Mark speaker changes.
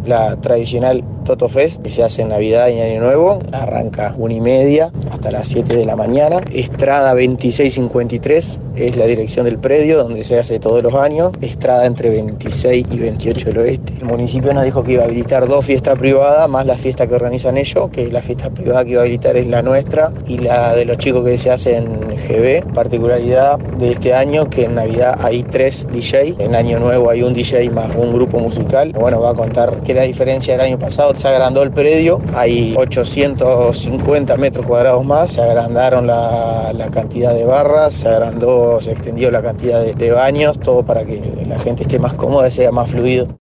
Speaker 1: la tradicional Toto Fest, que se hace en Navidad y Año Nuevo. Arranca 1:30 hasta las 7 de la mañana. Estrada 2653 es la dirección del predio donde se hace todos los años. Estrada entre 26 y 28 del Oeste. El municipio nos dijo que iba a habilitar 2 fiestas privadas, más la fiesta que organizan ellos, que la fiesta privada que iba a habilitar es la nuestra y la de los chicos que se hace en GB. Particularidad de este año que en Navidad hay 3 DJ, en Año Nuevo hay un DJ más un grupo musical. Bueno, va a contar que la diferencia del año pasado, se agrandó el predio, hay 850 metros cuadrados más, se agrandaron la cantidad de barras, se extendió la cantidad de baños, todo para que la gente esté más cómoda y sea más fluido.